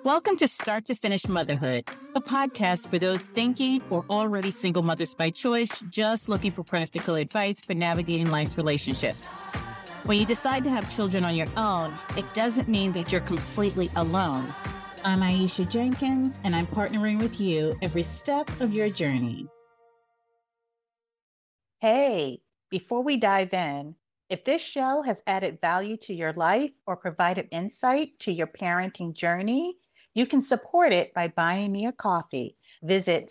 Welcome to Start to Finish Motherhood, a podcast for those thinking or already single mothers by choice, just looking for practical advice for navigating life's relationships. When you decide to have children on your own, it doesn't mean that you're completely alone. I'm Aisha Jenkins, and I'm partnering with you every step of your journey. Hey, before we dive in, if this show has added value to your life or provided insight to your parenting journey, you can support it by buying me a coffee. Visit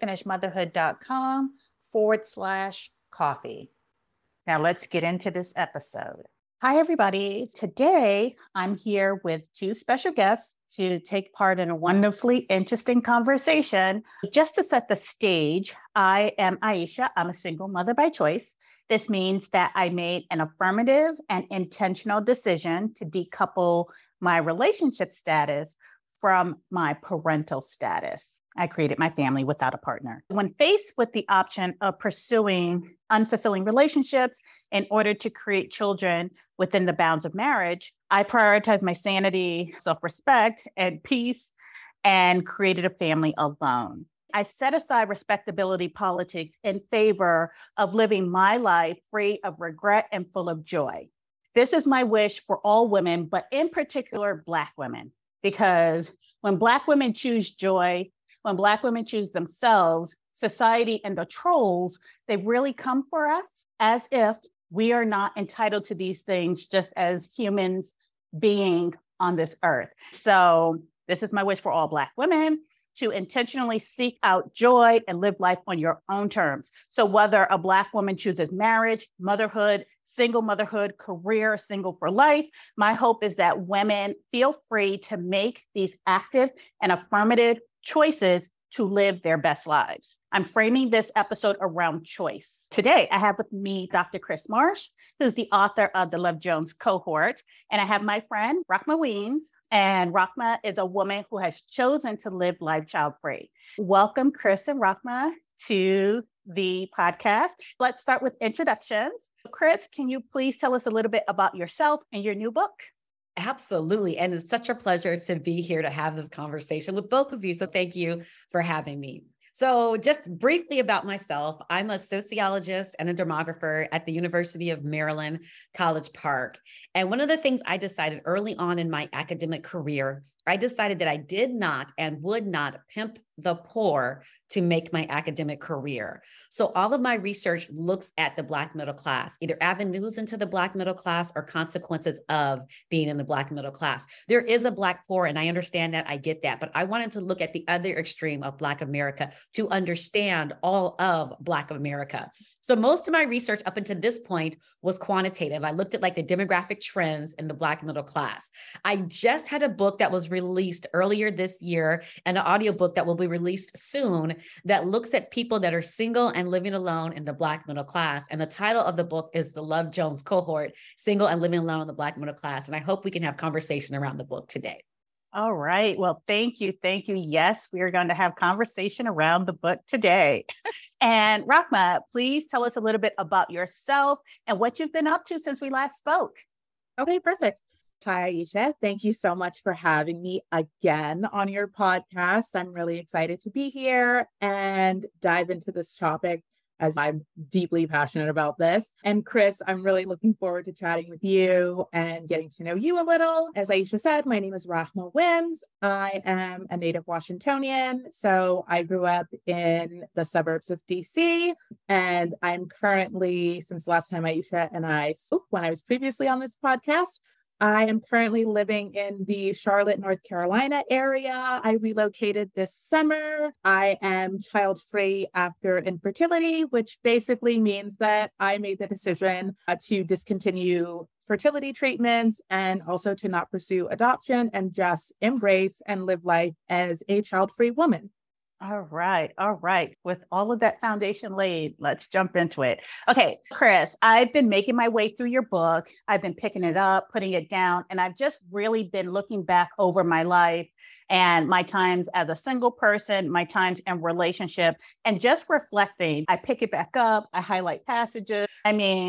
starttofinishmotherhood.com/coffee. Now let's get into this episode. Hi, everybody. Today, I'm here with two special guests to take part in a wonderfully interesting conversation. Just to set the stage, I am Aisha. I'm a single mother by choice. This means that I made an affirmative and intentional decision to decouple my relationship status from my parental status. I created my family without a partner. When faced with the option of pursuing unfulfilling relationships in order to create children within the bounds of marriage, I prioritized my sanity, self-respect, and peace, and created a family alone. I set aside respectability politics in favor of living my life free of regret and full of joy. This is my wish for all women, but in particular, Black women. Because when Black women choose joy, when Black women choose themselves, society and the trolls, they really come for us as if we are not entitled to these things just as humans being on this earth. So this is my wish for all Black women, to intentionally seek out joy and live life on your own terms. So whether a Black woman chooses marriage, motherhood, single motherhood, career, single for life, my hope is that women feel free to make these active and affirmative choices to live their best lives. I'm framing this episode around choice. Today, I have with me Dr. Chris Marsh, who's the author of the Love Jones Cohort. And I have my friend, Rahma Weems. And Rahma is a woman who has chosen to live life child-free. Welcome, Chris and Rahma, to the podcast. Let's start with introductions. Chris, can you please tell us a little bit about yourself and your new book? Absolutely. And it's such a pleasure to be here to have this conversation with both of you. So thank you for having me. So just briefly about myself, I'm a sociologist and a demographer at the University of Maryland, College Park. And one of the things I decided early on in my academic career, I decided that I did not and would not pimp the poor to make my academic career. So all of my research looks at the Black middle class, either avenues into the Black middle class or consequences of being in the Black middle class. There is a Black poor, and I understand that, I get that, but I wanted to look at the other extreme of Black America to understand all of Black America. So most of my research up until this point was quantitative. I looked at like the demographic trends in the Black middle class. I just had a book that was released earlier this year and an audiobook that will be released soon that looks at people that are single and living alone in the Black middle class. And the title of the book is The Love Jones Cohort, Single and Living Alone in the Black Middle Class. And I hope we can have conversation around the book today. All right. Well, thank you. Thank you. Yes, we are going to have conversation around the book today. And Rahma, please tell us a little bit about yourself and what you've been up to since we last spoke. Okay, perfect. Hi, Aisha. Thank you so much for having me again on your podcast. I'm really excited to be here and dive into this topic as I'm deeply passionate about this. And Chris, I'm really looking forward to chatting with you and getting to know you a little. As Aisha said, my name is Rahma Weems. I am a native Washingtonian. So I grew up in the suburbs of DC, and I'm currently, since the last time Aisha and I spoke, when I was previously on this podcast, I am currently living in the Charlotte, North Carolina area. I relocated this summer. I am child-free after infertility, which basically means that I made the decision to discontinue fertility treatments and also to not pursue adoption and just embrace and live life as a child-free woman. All right. All right. With all of that foundation laid, let's jump into it. Okay, Chris, I've been making my way through your book. I've been picking it up, putting it down, and I've just really been looking back over my life and my times as a single person, my times in relationship, and just reflecting. I pick it back up. I highlight passages. I mean,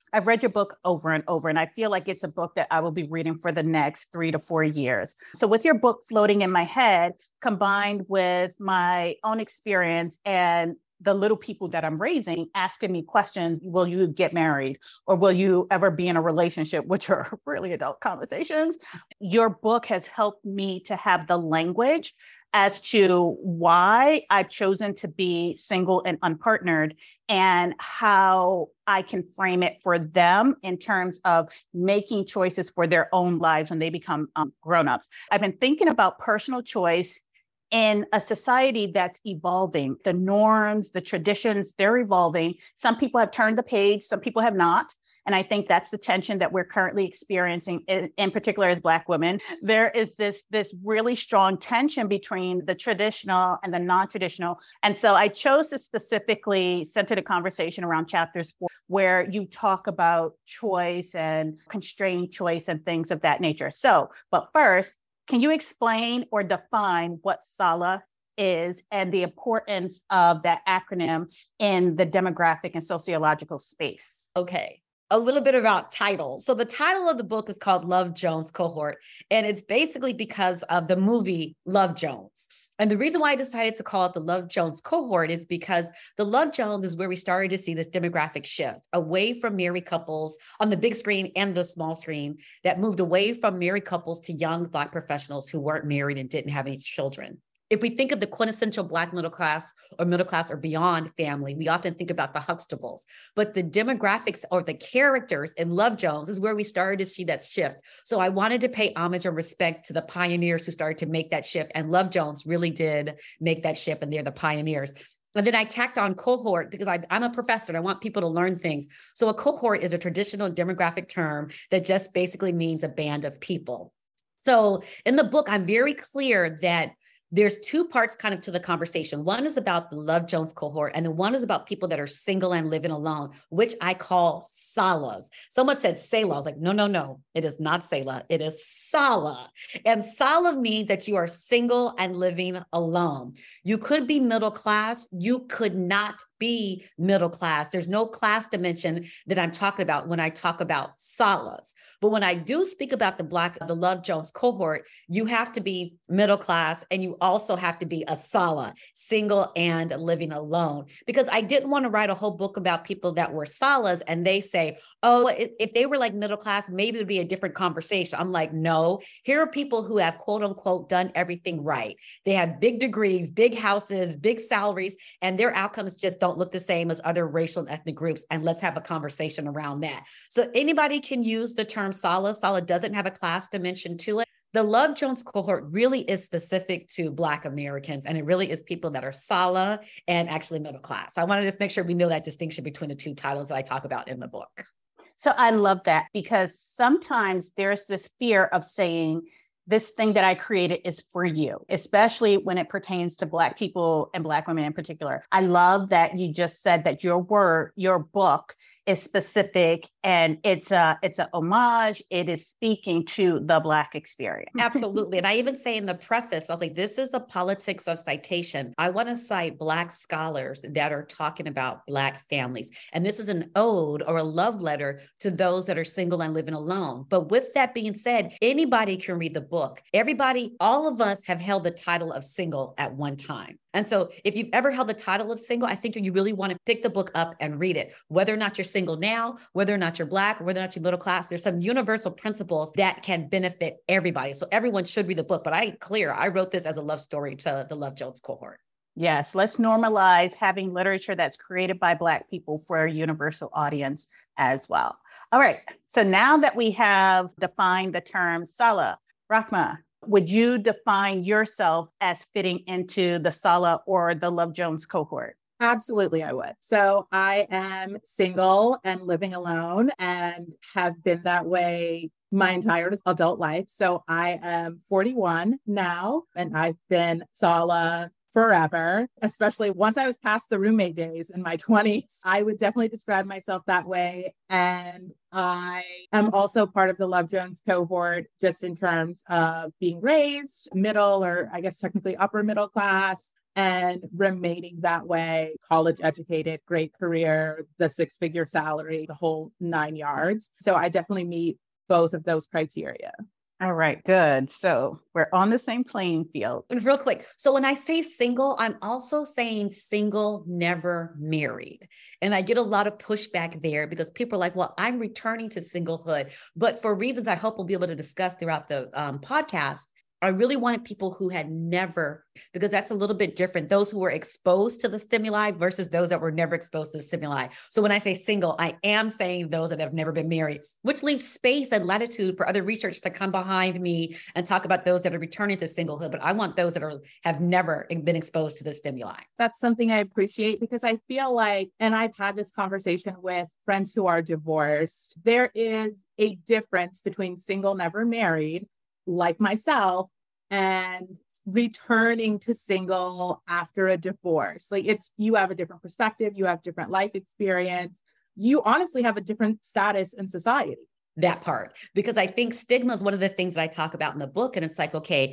I've read your book over and over, and I feel like it's a book that I will be reading for the next 3 to 4 years. So with your book floating in my head, combined with my own experience and the little people that I'm raising asking me questions, will you get married or will you ever be in a relationship, which are really adult conversations? Your book has helped me to have the language as to why I've chosen to be single and unpartnered and how I can frame it for them in terms of making choices for their own lives when they become grown-ups. I've been thinking about personal choice in a society that's evolving. The norms, the traditions, they're evolving. Some people have turned the page, some people have not. And I think that's the tension that we're currently experiencing, in particular as Black women. There is this really strong tension between the traditional and the non-traditional. And so I chose to specifically center the conversation around chapters 4, where you talk about choice and constrained choice and things of that nature. So, but first, can you explain or define what SALA is and the importance of that acronym in the demographic and sociological space? Okay. A little bit about title. So the title of the book is called Love Jones Cohort, and it's basically because of the movie Love Jones. And the reason why I decided to call it the Love Jones Cohort is because the Love Jones is where we started to see this demographic shift away from married couples on the big screen and the small screen, that moved away from married couples to young Black professionals who weren't married and didn't have any children. If we think of the quintessential Black middle class or beyond family, we often think about the Huxtables. But the demographics or the characters in Love Jones is where we started to see that shift. So I wanted to pay homage and respect to the pioneers who started to make that shift. And Love Jones really did make that shift, and they're the pioneers. And then I tacked on cohort because I'm a professor and I want people to learn things. So a cohort is a traditional demographic term that just basically means a band of people. So in the book, I'm very clear that there's two parts kind of to the conversation. One is about the Love Jones cohort, and then one is about people that are single and living alone, which I call SALAs. Someone said SALA. I was like, no, it is not SALA. It is SALA. And SALA means that you are single and living alone. You could be middle class. You could not be middle class. There's no class dimension that I'm talking about when I talk about SALAs. But when I do speak about the Love Jones cohort, you have to be middle class, and you also have to be a SALA, single and living alone. Because I didn't want to write a whole book about people that were SALAs and they say, oh, if they were like middle class, maybe it'd be a different conversation. I'm like, no, here are people who have quote unquote done everything right. They have big degrees, big houses, big salaries, and their outcomes just don't look the same as other racial and ethnic groups. And let's have a conversation around that. So anybody can use the term SALA. SALA doesn't have a class dimension to it. The Love Jones cohort really is specific to Black Americans, and it really is people that are SALA and actually middle class. I want to just make sure we know that distinction between the two titles that I talk about in the book. So I love that, because sometimes there's this fear of saying, this thing that I created is for you, especially when it pertains to Black people and Black women in particular. I love that you just said that your book is specific and it's a homage. It is speaking to the Black experience. Absolutely. And I even say in the preface, I was like, this is the politics of citation. I want to cite Black scholars that are talking about Black families. And this is an ode or a love letter to those that are single and living alone. But with that being said, anybody can read the book. Everybody, all of us have held the title of single at one time. And so if you've ever held the title of single, I think you really want to pick the book up and read it. Whether or not you're single now, whether or not you're Black, whether or not you're middle class, there's some universal principles that can benefit everybody. So everyone should read the book. But I wrote this as a love story to the Love Jones cohort. Yes, let's normalize having literature that's created by Black people for a universal audience as well. All right. So now that we have defined the term SALA, Rahma, would you define yourself as fitting into the SALA or the Love Jones cohort? Absolutely, I would. So I am single and living alone and have been that way my entire adult life. So I am 41 now, and I've been SALA forever, especially once I was past the roommate days in my 20s. I would definitely describe myself that way. And I am also part of the Love Jones cohort, just in terms of being raised middle, or I guess technically upper middle class. and remaining that way, college educated, great career, the 6-figure salary, the whole 9 yards. So I definitely meet both of those criteria. All right, good. So we're on the same playing field. And real quick. So when I say single, I'm also saying single, never married. And I get a lot of pushback there because people are like, well, I'm returning to singlehood. But for reasons I hope we'll be able to discuss throughout the podcast, I really wanted people who had never, because that's a little bit different, those who were exposed to the stimuli versus those that were never exposed to the stimuli. So when I say single, I am saying those that have never been married, which leaves space and latitude for other research to come behind me and talk about those that are returning to singlehood. But I want those that have never been exposed to the stimuli. That's something I appreciate because I feel like, and I've had this conversation with friends who are divorced, there is a difference between single, never married, like myself, and returning to single after a divorce. Like you have a different perspective, you have different life experience, you honestly have a different status in society. That part, because I think stigma is one of the things that I talk about in the book. And it's like, okay,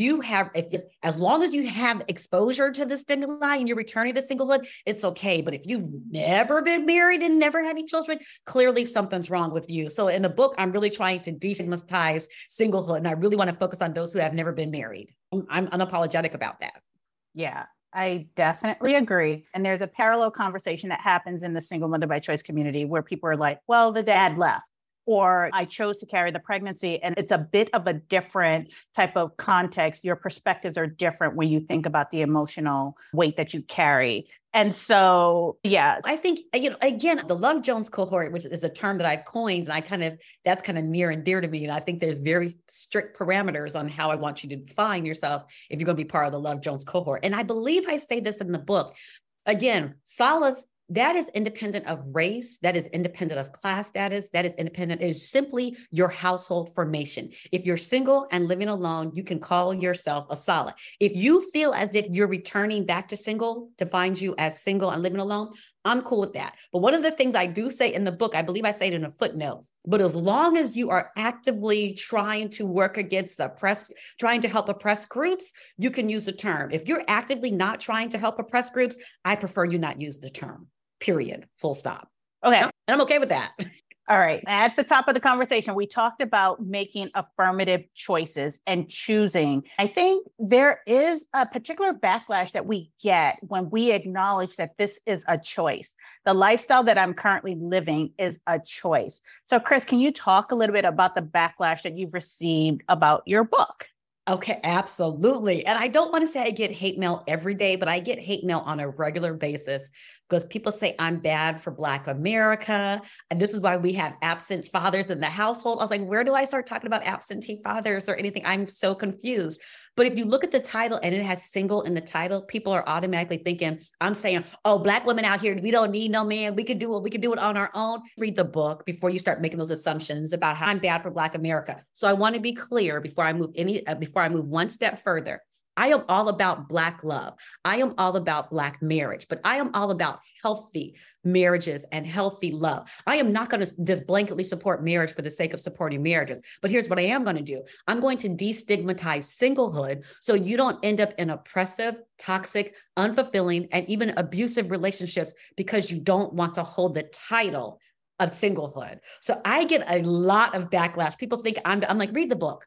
if as long as you have exposure to the stimuli and you're returning to singlehood, it's okay. But if you've never been married and never had any children, clearly something's wrong with you. So in the book, I'm really trying to destigmatize singlehood. And I really want to focus on those who have never been married. I'm unapologetic about that. Yeah, I definitely agree. And there's a parallel conversation that happens in the single mother by choice community where people are like, well, the dad left, or I chose to carry the pregnancy. And it's a bit of a different type of context. Your perspectives are different when you think about the emotional weight that you carry. And so, yeah. I think, again, the Love Jones cohort, which is a term that I've coined, and that's kind of near and dear to me. And I think there's very strict parameters on how I want you to define yourself if you're going to be part of the Love Jones cohort. And I believe I say this in the book. Again, solace, that is independent of race, that is independent of class status, that is independent, is simply your household formation. If you're single and living alone, you can call yourself a Sala. If you feel as if you're returning back to single, defines you as single and living alone, I'm cool with that. But one of the things I do say in the book, I believe I say it in a footnote, but as long as you are actively trying to work against the oppressed, trying to help oppressed groups, you can use the term. If you're actively not trying to help oppressed groups, I prefer you not use the term. Period. Full stop. Okay. And I'm okay with that. All right. At the top of the conversation, we talked about making affirmative choices and choosing. I think there is a particular backlash that we get when we acknowledge that this is a choice. The lifestyle that I'm currently living is a choice. So, Chris, can you talk a little bit about the backlash that you've received about your book? Okay, absolutely. And I don't want to say I get hate mail every day, but I get hate mail on a regular basis because people say I'm bad for Black America. And this is why we have absent fathers in the household. I was like, where do I start talking about absentee fathers or anything? I'm so confused. But if you look at the title and it has single in the title, people are automatically thinking, I'm saying, oh, Black women out here, we don't need no man. We can do it on our own. Read the book before you start making those assumptions about how I'm bad for Black America. So I want to be clear before I move one step further. I am all about Black love. I am all about Black marriage, but I am all about healthy marriages and healthy love. I am not going to just blanketly support marriage for the sake of supporting marriages. But here's what I am going to do. I'm going to destigmatize singlehood so you don't end up in oppressive, toxic, unfulfilling, and even abusive relationships because you don't want to hold the title of singlehood. So I get a lot of backlash. People think I'm like, read the book,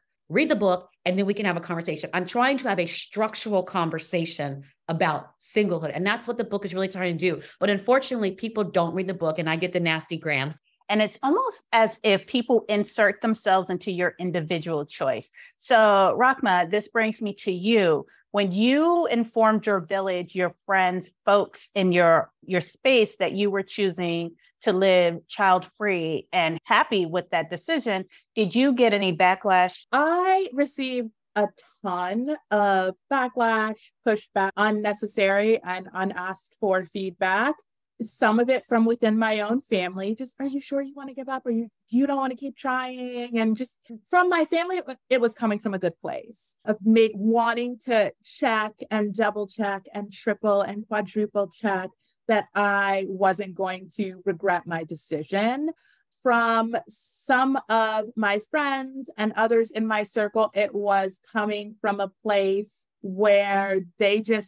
and then we can have a conversation. I'm trying to have a structural conversation about singlehood. And that's what the book is really trying to do. But unfortunately, people don't read the book and I get the nasty grams. And it's almost as if people insert themselves into your individual choice. So Rahma, this brings me to you. When you informed your village, your friends, folks in your space that you were choosing to live child-free and happy with that decision, did you get any backlash? I received a ton of backlash, pushback, unnecessary and unasked for feedback. Some of it from within my own family. Just, are you sure you want to give up? Or you don't want to keep trying? And just from my family, it was coming from a good place of wanting to check and double check and triple and quadruple check that I wasn't going to regret my decision. From some of my friends and others in my circle, it was coming from a place where they just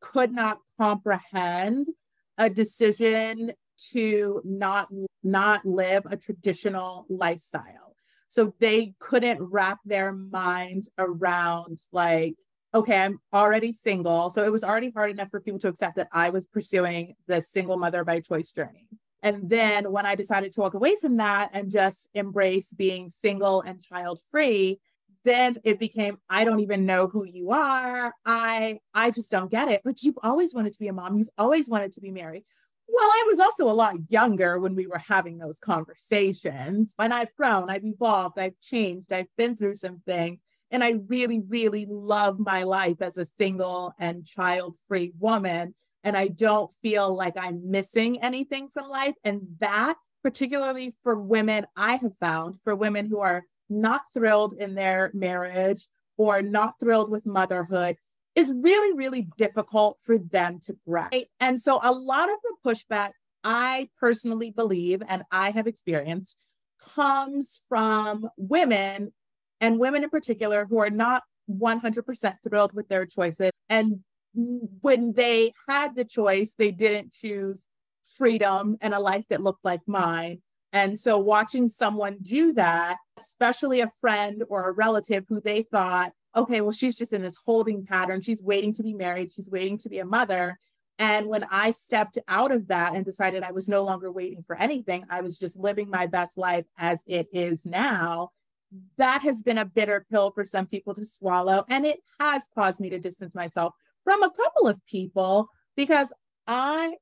could not comprehend a decision to not live a traditional lifestyle. So they couldn't wrap their minds around like, okay, I'm already single. So it was already hard enough for people to accept that I was pursuing the single mother by choice journey. And then when I decided to walk away from that and just embrace being single and child free, then it became, I don't even know who you are. I just don't get it. But you've always wanted to be a mom. You've always wanted to be married. Well, I was also a lot younger when we were having those conversations. And I've grown, I've evolved, I've changed, I've been through some things. And I really, really love my life as a single and child-free woman. And I don't feel like I'm missing anything from life. And that, particularly for women, I have found for women who are not thrilled in their marriage or not thrilled with motherhood, is really, really difficult for them to grasp. And so a lot of the pushback, I personally believe, and I have experienced, comes from women, and women in particular, who are not 100% thrilled with their choices. And when they had the choice, they didn't choose freedom and a life that looked like mine. And so watching someone do that, especially a friend or a relative who they thought, okay, well, she's just in this holding pattern. She's waiting to be married. She's waiting to be a mother. And when I stepped out of that and decided I was no longer waiting for anything, I was just living my best life as it is now. That has been a bitter pill for some people to swallow. And it has caused me to distance myself from a couple of people because I'm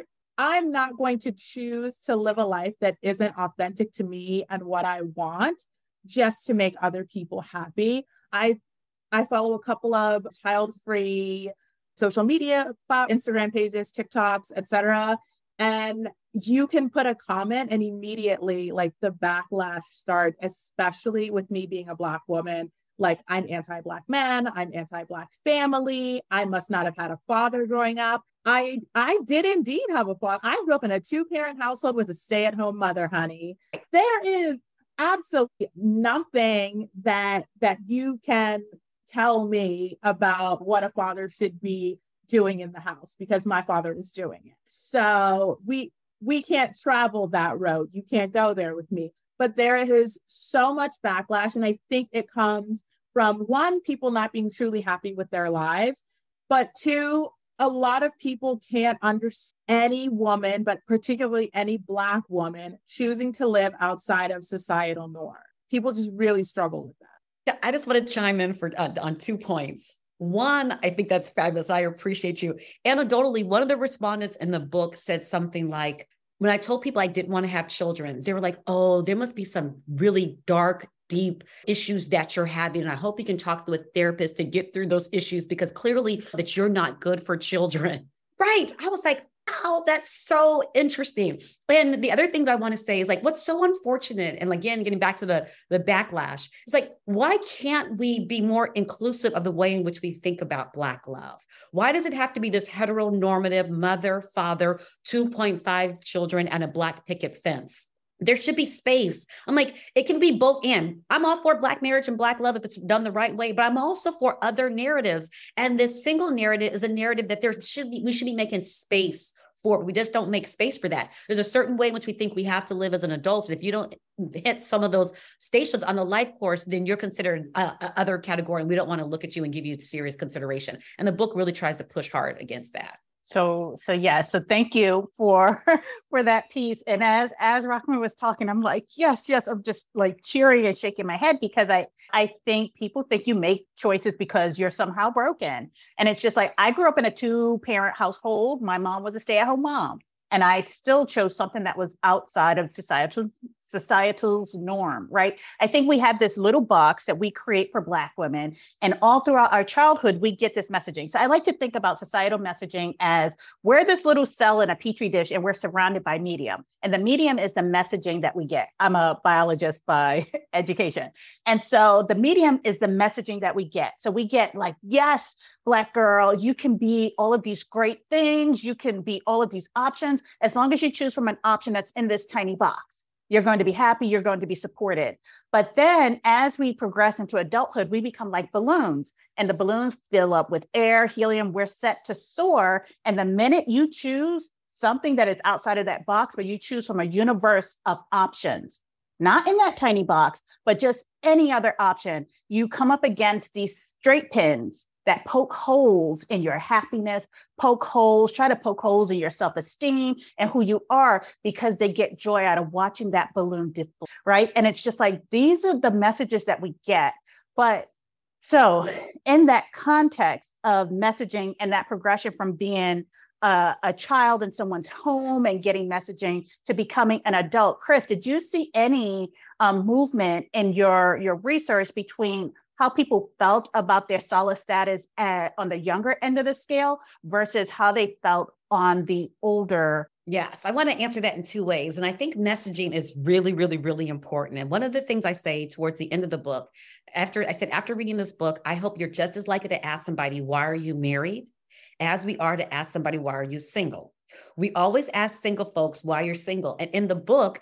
not going to choose to live a life that isn't authentic to me and what I want just to make other people happy. I follow a couple of child-free social media, Instagram pages, TikToks, etc. And you can put a comment and immediately like the backlash starts, especially with me being a Black woman. Like, I'm anti-Black men, I'm anti-Black family, I must not have had a father growing up. I did indeed have a father. I grew up in a 2-parent household with a stay-at-home mother, honey. There is absolutely nothing that you can tell me about what a father should be doing in the house because my father is doing it. So we can't travel that road. You can't go there with me. But there is so much backlash. And I think it comes from, one, people not being truly happy with their lives, but two, a lot of people can't understand any woman, but particularly any Black woman, choosing to live outside of societal norm. People just really struggle with that. Yeah, I just want to chime in on 2 points. One, I think that's fabulous. I appreciate you. Anecdotally, one of the respondents in the book said something like, when I told people I didn't want to have children, they were like, oh, there must be some really dark, deep issues that you're having. And I hope you can talk to a therapist to get through those issues because clearly that you're not good for children. Right. I was like, oh, that's so interesting. And the other thing that I want to say is like, what's so unfortunate, and again, getting back to the backlash, it's like, why can't we be more inclusive of the way in which we think about Black love? Why does it have to be this heteronormative mother, father, 2.5 children, and a Black picket fence? There should be space. I'm like, it can be both and. I'm all for Black marriage and Black love if it's done the right way, but I'm also for other narratives. And this single narrative is a narrative that we should be making space for. We just don't make space for that. There's a certain way in which we think we have to live as an adult. And if you don't hit some of those stations on the life course, then you're considered other category. And we don't want to look at you and give you serious consideration. And the book really tries to push hard against that. So thank you for that piece. And as Rahma was talking, I'm like, yes, I'm just like cheering and shaking my head because I think people think you make choices because you're somehow broken. And it's just like, I grew up in a 2-parent household. My mom was a stay-at-home mom, and I still chose something that was outside of societal's norm, right? I think we have this little box that we create for Black women, and all throughout our childhood, we get this messaging. So I like to think about societal messaging as we're this little cell in a petri dish and we're surrounded by medium. And the medium is the messaging that we get. I'm a biologist by education. And so the medium is the messaging that we get. So we get like, yes, Black girl, you can be all of these great things. You can be all of these options as long as you choose from an option that's in this tiny box. You're going to be happy. You're going to be supported. But then as we progress into adulthood, we become like balloons, and the balloons fill up with air, helium. We're set to soar. And the minute you choose something that is outside of that box, where you choose from a universe of options, not in that tiny box, but just any other option, you come up against these straight pins that poke holes in your happiness, try to poke holes in your self-esteem and who you are, because they get joy out of watching that balloon deflate, right? And it's just like, these are the messages that we get. But so in that context of messaging and that progression from being a child in someone's home and getting messaging to becoming an adult, Chris, did you see any movement in your research between how people felt about their solid status on the younger end of the scale versus how they felt on the older? Yes, I want to answer that in two ways. And I think messaging is really, really, really important. And one of the things I say towards the end of the book, after reading this book, I hope you're just as likely to ask somebody, why are you married, as we are to ask somebody, why are you single? We always ask single folks why you're single. And in the book,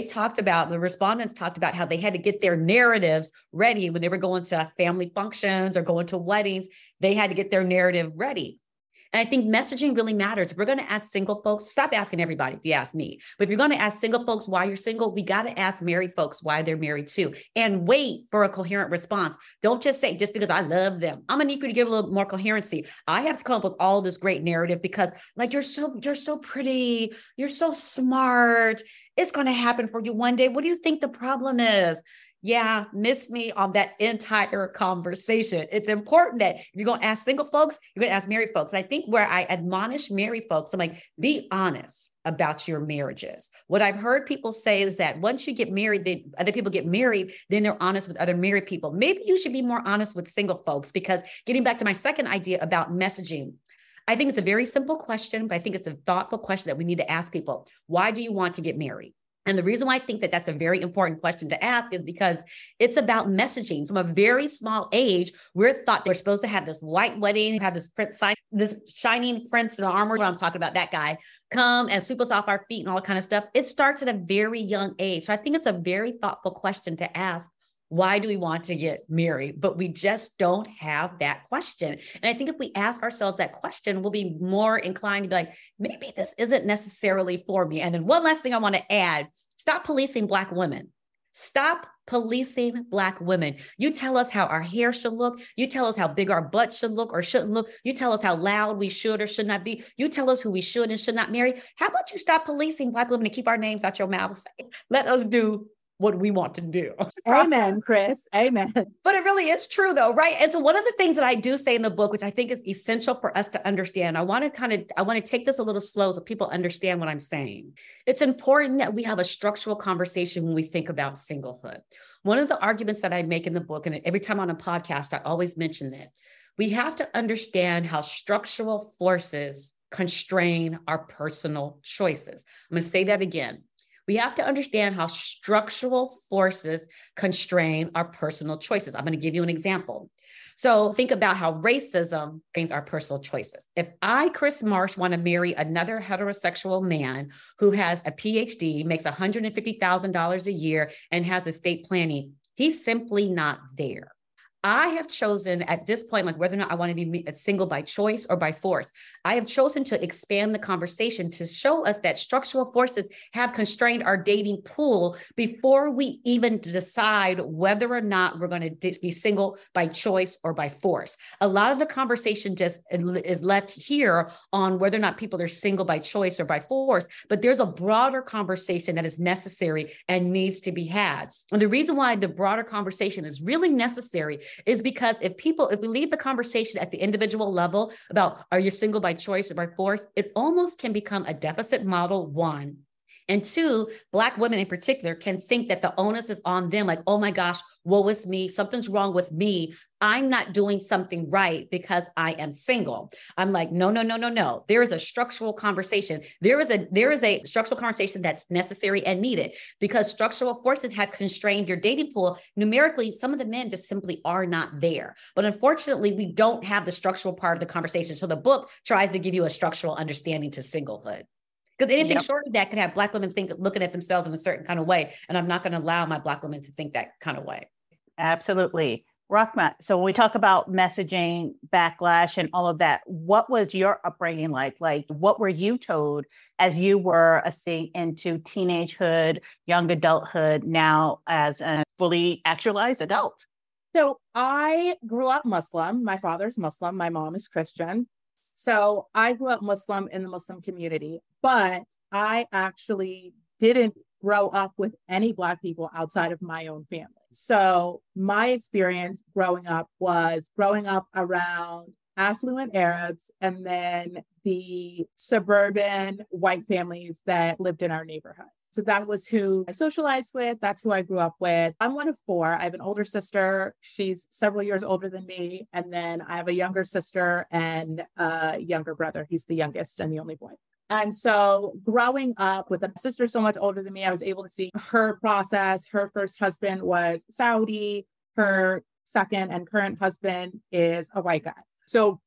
the respondents talked about how they had to get their narratives ready when they were going to family functions or going to weddings. They had to get their narrative ready. And I think messaging really matters. If we're going to ask single folks, stop asking everybody if you ask me. But if you're going to ask single folks why you're single, we got to ask married folks why they're married too. And wait for a coherent response. Don't just say, just because I love them. I'm going to need you to give a little more coherency. I have to come up with all this great narrative because, like, you're so pretty. You're so smart. It's going to happen for you one day. What do you think the problem is? Yeah, miss me on that entire conversation. It's important that if you're going to ask single folks, you're going to ask married folks. And I think where I admonish married folks, I'm like, be honest about your marriages. What I've heard people say is that once you get married, other people get married, then they're honest with other married people. Maybe you should be more honest with single folks, because getting back to my second idea about messaging, I think it's a very simple question, but I think it's a thoughtful question that we need to ask people. Why do you want to get married? And the reason why I think that that's a very important question to ask is because it's about messaging. From a very small age, we're taught we're supposed to have this white wedding, have this this shining prince in armor. I'm talking about that guy come and sweep us off our feet and all that kind of stuff. It starts at a very young age. So I think it's a very thoughtful question to ask. Why do we want to get married? But we just don't have that question. And I think if we ask ourselves that question, we'll be more inclined to be like, maybe this isn't necessarily for me. And then one last thing I want to add, stop policing Black women. Stop policing Black women. You tell us how our hair should look. You tell us how big our butts should look or shouldn't look. You tell us how loud we should or should not be. You tell us who we should and should not marry. How about you stop policing Black women and keep our names out your mouth? Let us do what we want to do. Amen, Chris. Amen. But it really is true though, right? And so one of the things that I do say in the book, which I think is essential for us to understand, I want to take this a little slow so people understand what I'm saying. It's important that we have a structural conversation when we think about singlehood. One of the arguments that I make in the book, and every time on a podcast, I always mention that we have to understand how structural forces constrain our personal choices. I'm going to say that again. We have to understand how structural forces constrain our personal choices. I'm going to give you an example. So think about how racism constrains our personal choices. If I, Chris Marsh, want to marry another heterosexual man who has a PhD, makes $150,000 a year, and has estate planning, he's simply not there. I have chosen at this point, like whether or not I want to be single by choice or by force, I have chosen to expand the conversation to show us that structural forces have constrained our dating pool before we even decide whether or not we're going to be single by choice or by force. A lot of the conversation just is left here on whether or not people are single by choice or by force, but there's a broader conversation that is necessary and needs to be had. And the reason why the broader conversation is really necessary is because if we leave the conversation at the individual level about are you single by choice or by force, it almost can become a deficit model, one. And two, Black women in particular can think that the onus is on them, like, oh my gosh, woe is me, something's wrong with me. I'm not doing something right because I am single. I'm like, no. There is a structural conversation. There is a structural conversation that's necessary and needed because structural forces have constrained your dating pool. Numerically, some of the men just simply are not there. But unfortunately, we don't have the structural part of the conversation. So the book tries to give you a structural understanding to singlehood. Because anything Yep. short of that could have Black women looking at themselves in a certain kind of way. And I'm not going to allow my Black women to think that kind of way. Absolutely. Rahma, so when we talk about messaging, backlash, and all of that, what was your upbringing like? Like, what were you told as you were seeing into teenagehood, young adulthood, now as a fully actualized adult? So I grew up Muslim. My father's Muslim. My mom is Christian. So I grew up Muslim in the Muslim community, but I actually didn't grow up with any Black people outside of my own family. So my experience growing up was growing up around affluent Arabs and then the suburban white families that lived in our neighborhood. So that was who I socialized with. That's who I grew up with. I'm one of four. I have an older sister. She's several years older than me. And then I have a younger sister and a younger brother. He's the youngest and the only boy. And so growing up with a sister so much older than me, I was able to see her process. Her first husband was Saudi. Her second and current husband is a white guy. So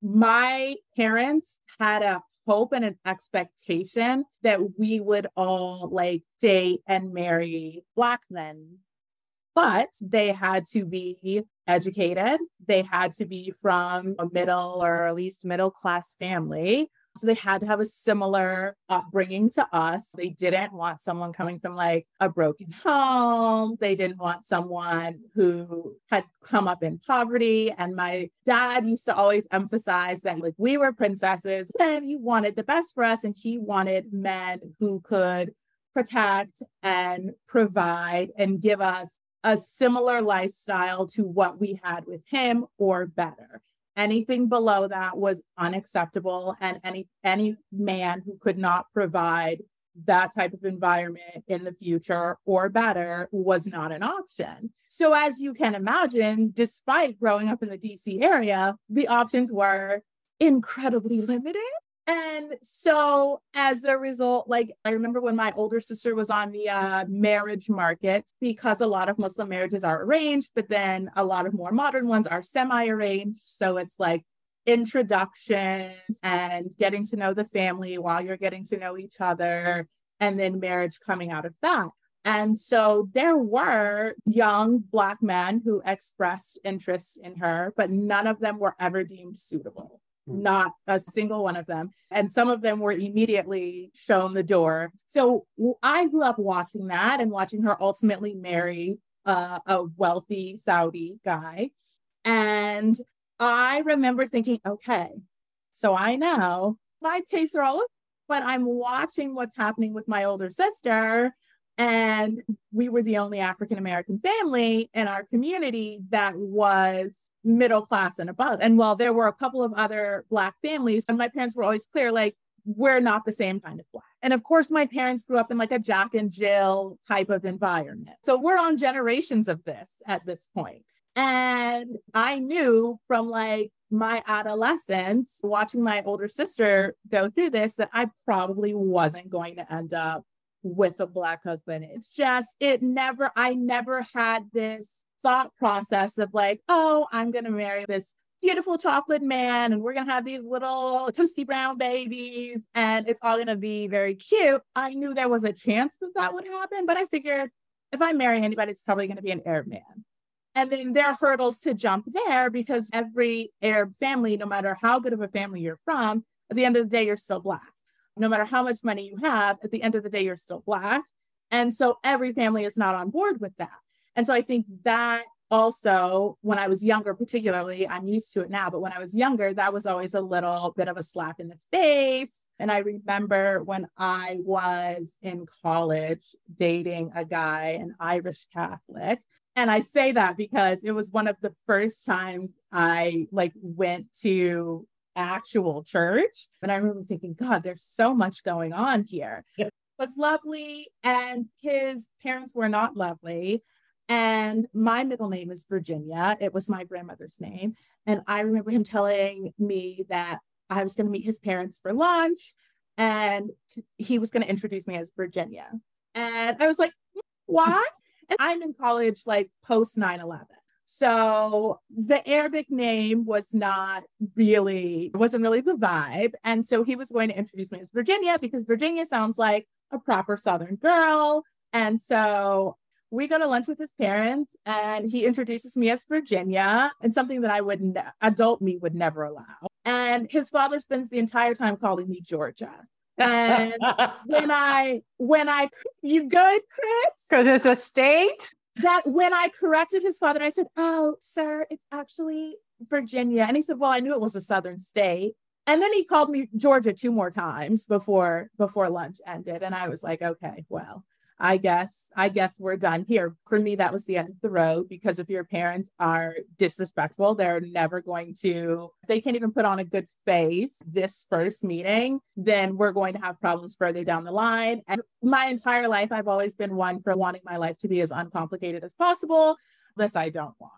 my parents had a hope and an expectation that we would all like date and marry Black men. But they had to be educated. They had to be from a middle or at least middle class family. So they had to have a similar upbringing to us. They didn't want someone coming from like a broken home. They didn't want someone who had come up in poverty. And my dad used to always emphasize that like we were princesses and he wanted the best for us. And he wanted men who could protect and provide and give us a similar lifestyle to what we had with him or better. Anything below that was unacceptable. And any man who could not provide that type of environment in the future or better was not an option. So as you can imagine, despite growing up in the DC area, the options were incredibly limited. And so as a result, like I remember when my older sister was on the marriage market, because a lot of Muslim marriages are arranged, but then a lot of more modern ones are semi-arranged. So it's like introductions and getting to know the family while you're getting to know each other, and then marriage coming out of that. And so there were young Black men who expressed interest in her, but none of them were ever deemed suitable. Not a single one of them. And some of them were immediately shown the door. So I grew up watching that and watching her ultimately marry a wealthy Saudi guy. And I remember thinking, okay, so I know my tastes are all, but I'm watching what's happening with my older sister. And we were the only African-American family in our community that was middle class and above. And while there were a couple of other Black families, and my parents were always clear, like, we're not the same kind of Black. And of course, my parents grew up in like a Jack and Jill type of environment. So we're on generations of this at this point. And I knew from like my adolescence, watching my older sister go through this, that I probably wasn't going to end up with a Black husband. It's just, I never had this thought process of like, oh, I'm going to marry this beautiful chocolate man and we're going to have these little toasty brown babies and it's all going to be very cute. I knew there was a chance that that would happen, but I figured if I marry anybody, it's probably going to be an Arab man. And then there are hurdles to jump there because every Arab family, no matter how good of a family you're from, at the end of the day, you're still Black. No matter how much money you have, at the end of the day, you're still Black. And so every family is not on board with that. And so I think that also, when I was younger, particularly, I'm used to it now, but when I was younger, that was always a little bit of a slap in the face. And I remember when I was in college dating a guy, an Irish Catholic. And I say that because it was one of the first times I like went to actual church. And I remember thinking, God, there's so much going on here. It was lovely. And his parents were not lovely. And my middle name is Virginia. It was my grandmother's name. And I remember him telling me that I was going to meet his parents for lunch and he was going to introduce me as Virginia. And I was like, why? And I'm in college like post 9/11. So the Arabic name wasn't really the vibe. And so he was going to introduce me as Virginia because Virginia sounds like a proper Southern girl. And so we go to lunch with his parents and he introduces me as Virginia, and something that adult me would never allow. And his father spends the entire time calling me Georgia. And you good, Chris? Because it's a state? That when I corrected his father, I said, "Oh, sir, it's actually Virginia." And he said, "Well, I knew it was a Southern state." And then he called me Georgia 2 more times before lunch ended. And I was like, okay, well, I guess we're done here. For me, that was the end of the road, because if your parents are disrespectful, they can't even put on a good face this first meeting, then we're going to have problems further down the line. And my entire life, I've always been one for wanting my life to be as uncomplicated as possible. This I don't want.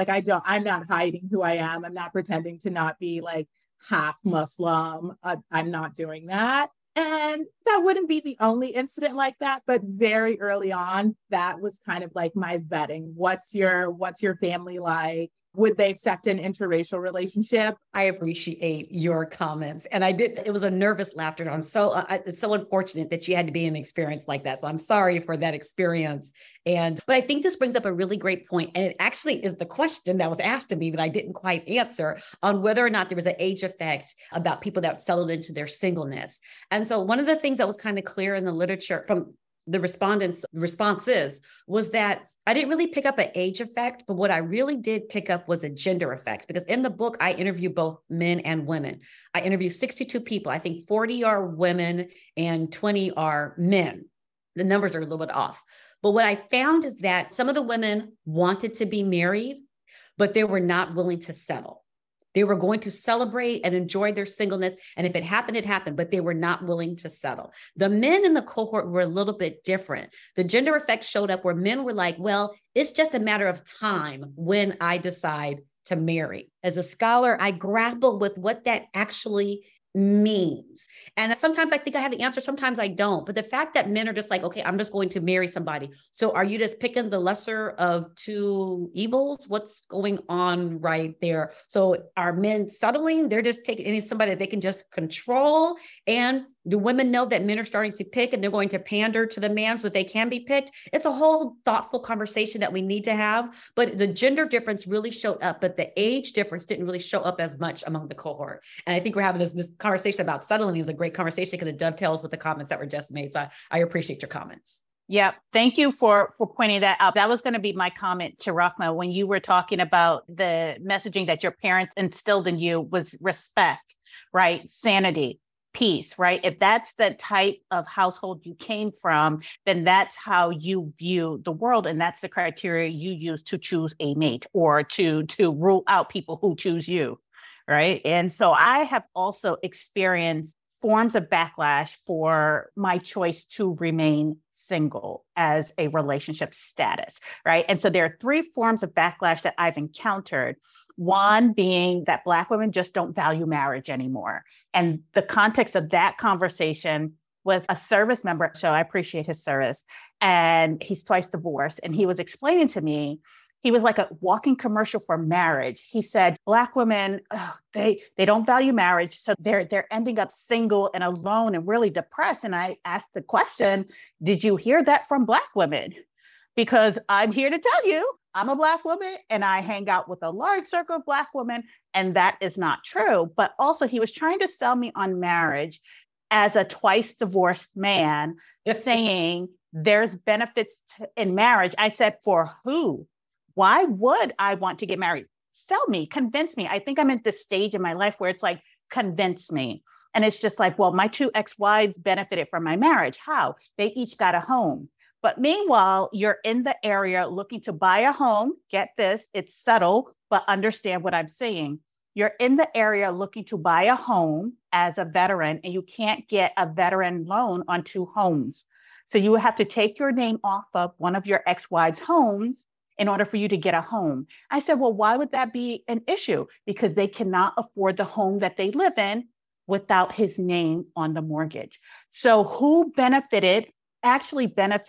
I'm not hiding who I am. I'm not pretending to not be like half Muslim. I'm not doing that. And that wouldn't be the only incident like that, but very early on, that was kind of like my vetting. What's your family like? Would they accept an interracial relationship? I appreciate your comments. And it was a nervous laughter. And it's so unfortunate that you had to be in an experience like that. So I'm sorry for that experience. But I think this brings up a really great point. And it actually is the question that was asked of me that I didn't quite answer on whether or not there was an age effect about people that settled into their singleness. And so one of the things that was kind of clear in the literature from the respondents' responses was that I didn't really pick up an age effect, but what I really did pick up was a gender effect, because in the book, I interview both men and women. I interview 62 people. I think 40 are women and 20 are men. The numbers are a little bit off. But what I found is that some of the women wanted to be married, but they were not willing to settle. They were going to celebrate and enjoy their singleness. And if it happened, it happened, but they were not willing to settle. The men in the cohort were a little bit different. The gender effect showed up where men were like, well, it's just a matter of time when I decide to marry. As a scholar, I grapple with what that actually means. And sometimes I think I have the answer, sometimes I don't. But the fact that men are just like, okay, I'm just going to marry somebody. So are you just picking the lesser of two evils? What's going on right there? So are men settling? They're just taking somebody that they can just control. And do women know that men are starting to pick and they're going to pander to the man so that they can be picked? It's a whole thoughtful conversation that we need to have. But the gender difference really showed up, but the age difference didn't really show up as much among the cohort. And I think we're having this conversation about settling is a great conversation because it dovetails with the comments that were just made. So I appreciate your comments. Yeah, thank you for pointing that out. That was going to be my comment to Rahma when you were talking about the messaging that your parents instilled in you was respect, right? Sanity, peace, right? If that's the type of household you came from, then that's how you view the world. And that's the criteria you use to choose a mate or to rule out people who choose you, right? And so I have also experienced forms of backlash for my choice to remain single as a relationship status, right? And so there are 3 forms of backlash that I've encountered. One being that Black women just don't value marriage anymore. And the context of that conversation with a service member, so I appreciate his service, and he's twice divorced. And he was explaining to me, he was like a walking commercial for marriage. He said, Black women, they don't value marriage. So they're ending up single and alone and really depressed. And I asked the question, did you hear that from Black women? Because I'm here to tell you, I'm a Black woman and I hang out with a large circle of Black women, and that is not true. But also he was trying to sell me on marriage as a twice divorced man, saying there's benefits in marriage. I said, for who? Why would I want to get married? Sell me, convince me. I think I'm at this stage in my life where it's like, convince me. And it's just like, well, my 2 ex-wives benefited from my marriage. How? They each got a home. But meanwhile, you're in the area looking to buy a home. Get this, it's subtle, but understand what I'm saying. You're in the area looking to buy a home as a veteran, and you can't get a veteran loan on 2 homes. So you have to take your name off of one of your ex-wives' homes in order for you to get a home. I said, well, why would that be an issue? Because they cannot afford the home that they live in without his name on the mortgage. So who actually benefited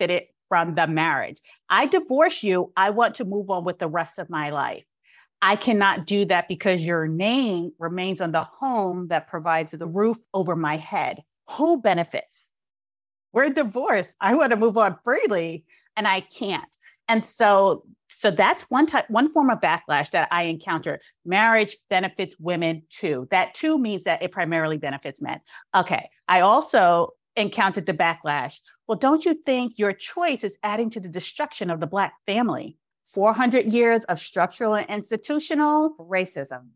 from the marriage. I divorce you. I want to move on with the rest of my life. I cannot do that because your name remains on the home that provides the roof over my head. Who benefits? We're divorced. I want to move on freely and I can't. And so that's one form of backlash that I encounter. Marriage benefits women too. That too means that it primarily benefits men. Okay. I also encountered the backlash. Well, don't you think your choice is adding to the destruction of the Black family? 400 years of structural and institutional racism,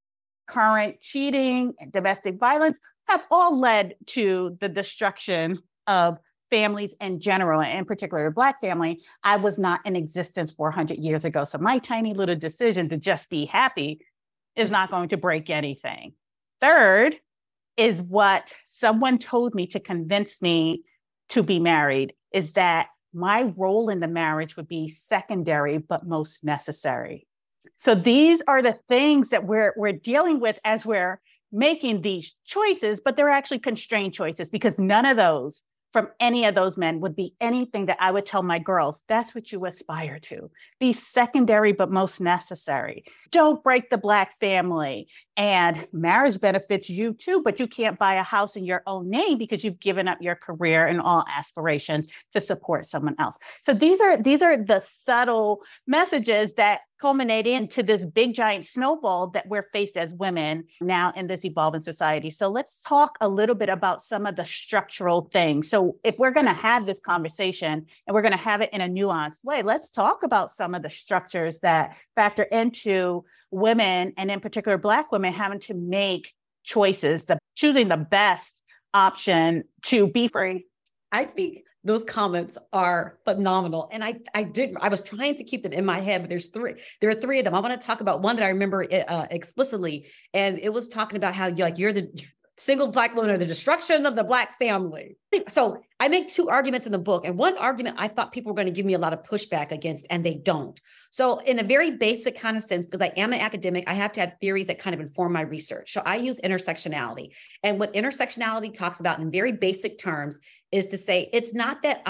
current cheating, and domestic violence have all led to the destruction of families in general, and in particular, the Black family. I was not in existence 400 years ago. So my tiny little decision to just be happy is not going to break anything. Third is what someone told me to convince me to be married, is that my role in the marriage would be secondary, but most necessary. So these are the things that we're dealing with as we're making these choices, but they're actually constrained choices, because none of those from any of those men would be anything that I would tell my girls, that's what you aspire to. Be secondary, but most necessary. Don't break the Black family. And marriage benefits you too, but you can't buy a house in your own name because you've given up your career and all aspirations to support someone else. So these are the subtle messages that culminate into this big giant snowball that we're faced as women now in this evolving society. So let's talk a little bit about some of the structural things. So if we're going to have this conversation and we're going to have it in a nuanced way, let's talk about some of the structures that factor into women, and in particular Black women, having to make choices, choosing the best option to be free. I think those comments are phenomenal. And I was trying to keep them in my head, but there are three of them. I want to talk about one that I remember explicitly. And it was talking about how you're the single Black woman or the destruction of the Black family. So I make two arguments in the book. And one argument I thought people were going to give me a lot of pushback against, and they don't. So in a very basic kind of sense, because I am an academic, I have to have theories that kind of inform my research. So I use intersectionality. And what intersectionality talks about in very basic terms is to say, it's not that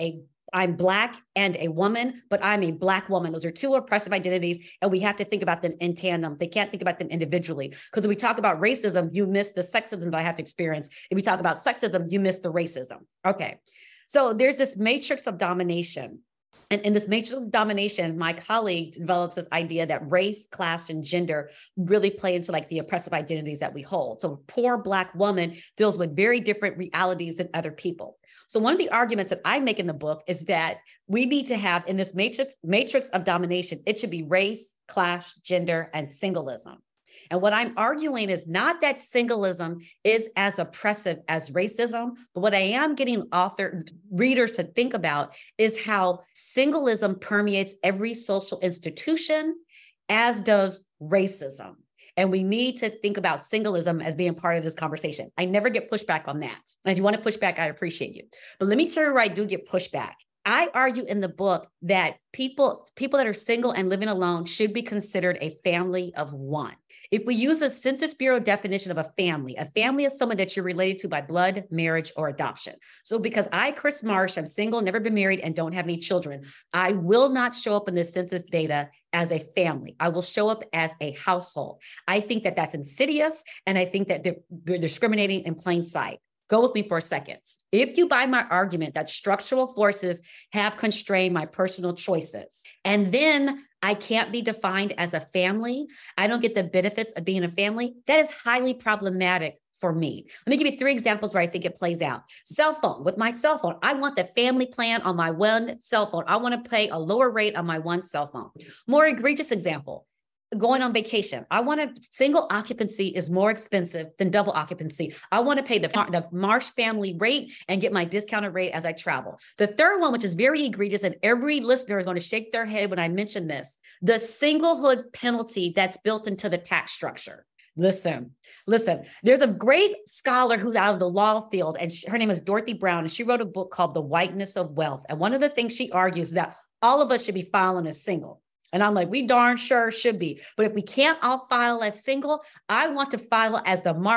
I'm Black and a woman, but I'm a Black woman. Those are two oppressive identities, and we have to think about them in tandem. They can't think about them individually. Because when we talk about racism, you miss the sexism that I have to experience. If we talk about sexism, you miss the racism. Okay. So there's this matrix of domination. And in this matrix of domination, my colleague develops this idea that race, class, and gender really play into the oppressive identities that we hold. So a poor Black woman deals with very different realities than other people. So one of the arguments that I make in the book is that we need to have in this matrix of domination, it should be race, class, gender, and singleism. And what I'm arguing is not that singleism is as oppressive as racism, but what I am getting readers to think about is how singleism permeates every social institution, as does racism. And we need to think about singleism as being part of this conversation. I never get pushback on that. And if you want to push back, I appreciate you. But let me tell you where I do get pushback. I argue in the book that people that are single and living alone should be considered a family of one. If we use a Census Bureau definition of a family is someone that you're related to by blood, marriage, or adoption. So because I, Chris Marsh, I'm single, never been married, and don't have any children, I will not show up in the census data as a family. I will show up as a household. I think that that's insidious, and I think that they're discriminating in plain sight. Go with me for a second. If you buy my argument that structural forces have constrained my personal choices, and then I can't be defined as a family, I don't get the benefits of being a family, that is highly problematic for me. Let me give you 3 examples where I think it plays out. Cell phone. With my cell phone, I want the family plan on my one cell phone. I want to pay a lower rate on my one cell phone. More egregious example. Going on vacation. Single occupancy is more expensive than double occupancy. I want to pay the Marsh family rate and get my discounted rate as I travel. The third one, which is very egregious, and every listener is going to shake their head when I mention this, the singlehood penalty that's built into the tax structure. Listen, there's a great scholar who's out of the law field, and her name is Dorothy Brown, and she wrote a book called The Whiteness of Wealth. And one of the things she argues is that all of us should be filing as single. And I'm like, we darn sure should be. But if we can't all file as single, I want to file as the Marsh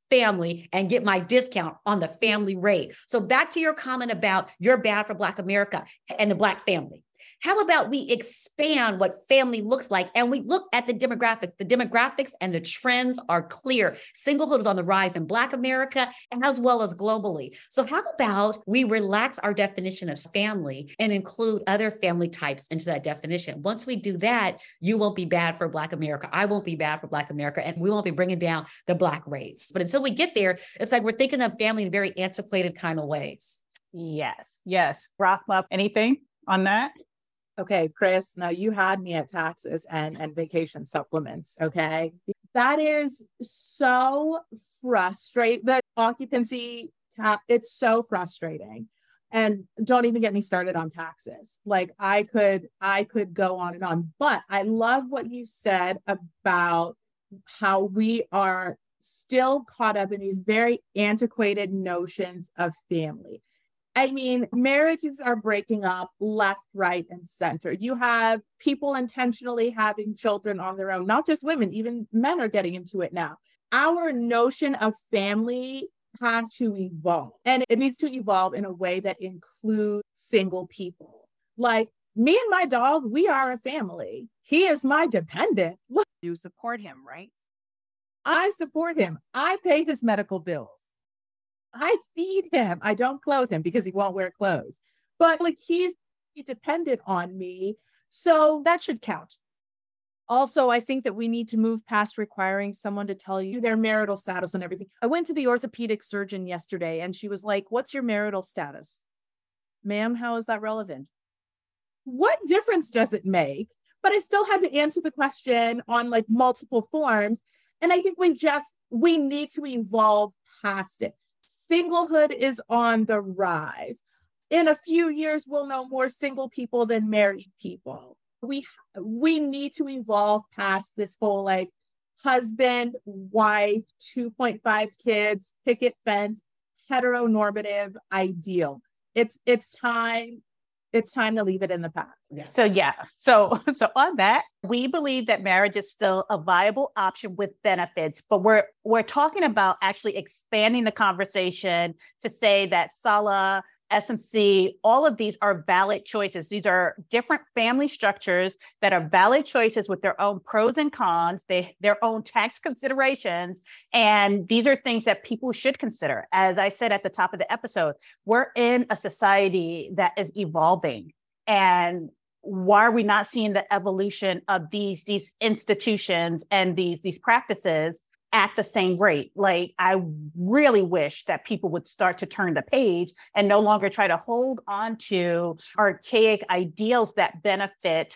family and get my discount on the family rate. So back to your comment about you're bad for Black America and the Black family. How about we expand what family looks like and we look at the demographics? The demographics and the trends are clear. Singlehood is on the rise in Black America as well as globally. So how about we relax our definition of family and include other family types into that definition? Once we do that, you won't be bad for Black America. I won't be bad for Black America, and we won't be bringing down the Black race. But until we get there, it's like we're thinking of family in very antiquated kind of ways. Yes. Rahma, anything on that? Okay, Chris, now you had me at taxes and vacation supplements. Okay. That is so frustrating. The occupancy, it's so frustrating. And don't even get me started on taxes. Like I could go on and on, but I love what you said about how we are still caught up in these very antiquated notions of family. I mean, marriages are breaking up left, right, and center. You have people intentionally having children on their own, not just women, even men are getting into it now. Our notion of family has to evolve, and it needs to evolve in a way that includes single people. Like me and my dog, we are a family. He is my dependent. Look, You support him, right? I support him. I pay his medical bills. I feed him. I don't clothe him because he won't wear clothes. But like he's dependent on me. So That should count. Also, I think that we need to move past requiring someone to tell you their marital status and everything. I went to the orthopedic surgeon yesterday and she was like, "What's your marital status?" Ma'am, how is that relevant? What difference does it make? But I still had to answer the question on like multiple forms. And I think we need to evolve past it. Singlehood is on the rise. In a few years, we'll know more single people than married people. We need to evolve past this whole like husband, wife, 2.5 kids, picket fence, heteronormative ideal. It's time to leave it in the past. Yes. So on that, we believe that marriage is still a viable option with benefits, but we're talking about actually expanding the conversation to say that Salah, SMC, all of these are valid choices. These are different family structures that are valid choices with their own pros and cons, their own tax considerations. And these are things that people should consider. As I said at the top of the episode, we're in a society that is evolving. And why are we not seeing the evolution of these institutions and these practices at the same rate? Like, I really wish that people would start to turn the page and no longer try to hold on to archaic ideals that benefit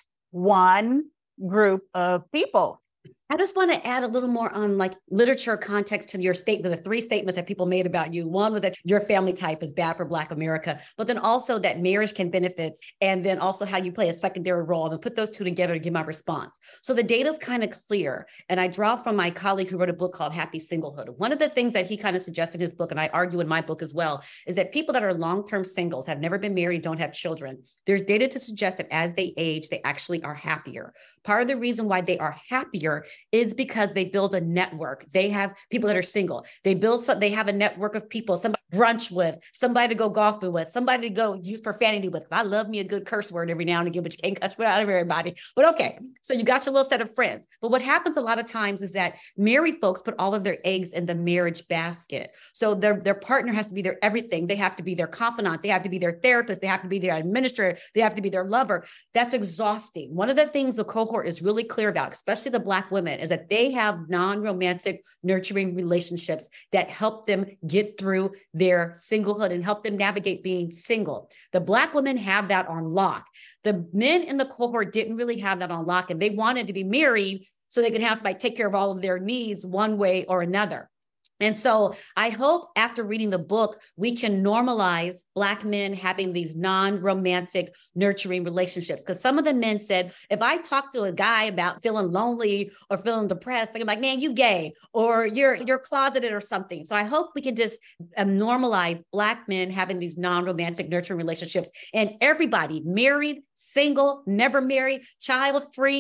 one group of people. I just want to add a little more on like literature context to your statement, the 3 statements that people made about you. One was that your family type is bad for Black America, but then also that marriage can benefit, and then also how you play a secondary role, and put those 2 together to give my response. So the data is kind of clear. And I draw from my colleague who wrote a book called Happy Singlehood. One of the things that he kind of suggested in his book, and I argue in my book as well, is that people that are long-term singles, have never been married, don't have children, there's data to suggest that as they age, they actually are happier. Part of the reason why they are happier is because they build a network. They have people that are single. They have a network of people, somebody to brunch with, somebody to go golfing with, somebody to go use profanity with. I love me a good curse word every now and again, but you can't cuss out of everybody. But okay, so you got your little set of friends. But what happens a lot of times is that married folks put all of their eggs in the marriage basket. So their partner has to be their everything. They have to be their confidant. They have to be their therapist. They have to be their administrator. They have to be their lover. That's exhausting. One of the things the cohort is really clear about, especially the Black women, is that they have non-romantic, nurturing relationships that help them get through their singlehood and help them navigate being single. The Black women have that on lock. The men in the cohort didn't really have that on lock, and they wanted to be married so they could have somebody take care of all of their needs one way or another. And so I hope after reading the book, we can normalize Black men having these non-romantic, nurturing relationships. Because some of the men said, if I talk to a guy about feeling lonely or feeling depressed, I'm like, man, you gay, or you're closeted or something. So I hope we can just normalize Black men having these non-romantic, nurturing relationships. And everybody, married, single, never married, child-free,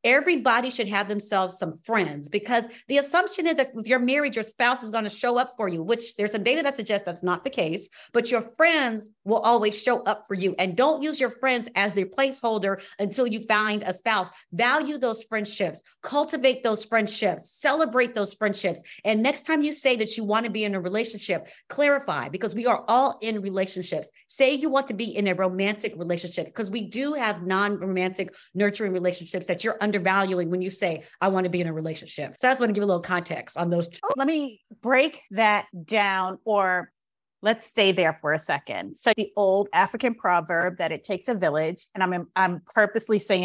Everybody should have themselves some friends, because the assumption is that if you're married, your spouse is going to show up for you, which there's some data that suggests that's not the case, but your friends will always show up for you. And don't use your friends as their placeholder until you find a spouse. Value those friendships, cultivate those friendships, celebrate those friendships. And next time you say that you want to be in a relationship, clarify, because we are all in relationships. Say you want to be in a romantic relationship, because we do have non-romantic nurturing relationships that you're undervaluing when you say, I want to be in a relationship. So I just want to give a little context on those two. Let me break that down, or let's stay there for a second. So the old African proverb that it takes a village, and I'm purposely saying ...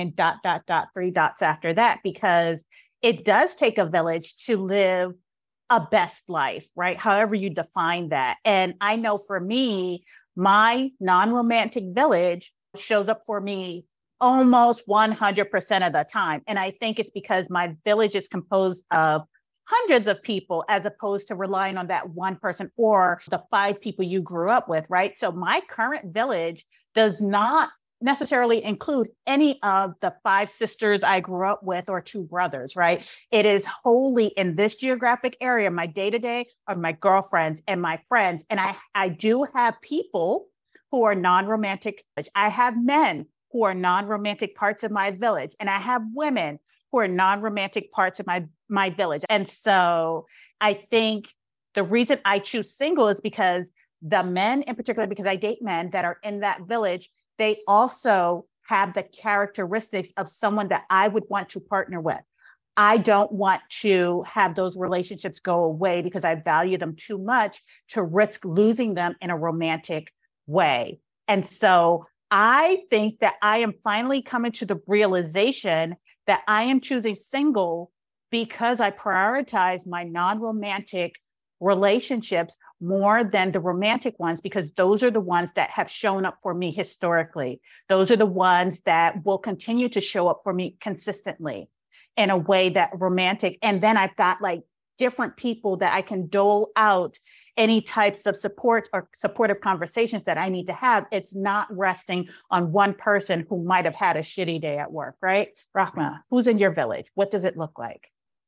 3 dots after that, because it does take a village to live a best life, right? However you define that. And I know for me, my non-romantic village shows up for me almost 100% of the time. And I think it's because my village is composed of hundreds of people as opposed to relying on that one person or the 5 people you grew up with, right? So my current village does not necessarily include any of the 5 sisters I grew up with or 2 brothers, right? It is wholly in this geographic area. My day-to-day are my girlfriends and my friends. And I do have people who are non-romantic. I have men who are non-romantic parts of my village. And I have women who are non-romantic parts of my village. And so I think the reason I choose single is because the men in particular, because I date men that are in that village, they also have the characteristics of someone that I would want to partner with. I don't want to have those relationships go away because I value them too much to risk losing them in a romantic way. And so I think that I am finally coming to the realization that I am choosing single because I prioritize my non-romantic relationships more than the romantic ones, because those are the ones that have shown up for me historically. Those are the ones that will continue to show up for me consistently in a way that romantic. And then I've got like different people that I can dole out any types of support or supportive conversations that I need to have. It's not resting on one person who might have had a shitty day at work, right? Rahma, who's in your village? What does it look like?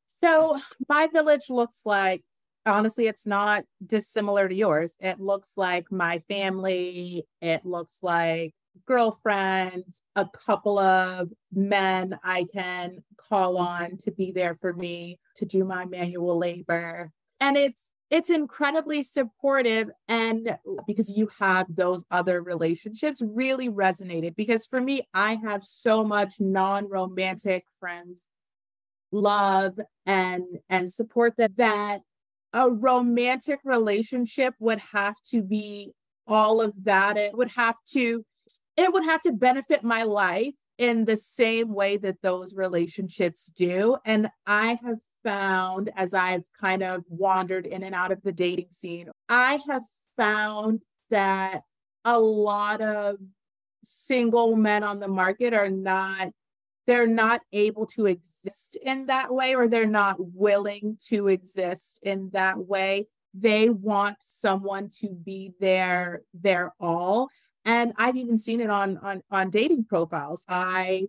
So my village looks like, honestly, it's not dissimilar to yours. It looks like my family. It looks like girlfriends, a couple of men I can call on to be there for me, to do my manual labor. And it's incredibly supportive. And because you have those other relationships really resonated, because for me, I have so much non-romantic friends, love and support that a romantic relationship would have to be all of that. It would have to benefit my life in the same way that those relationships do. And I have found, as I've kind of wandered in and out of the dating scene, I have found that a lot of single men on the market they're not able to exist in that way, or they're not willing to exist in that way. They want someone to be their all. And I've even seen it on dating profiles. I'm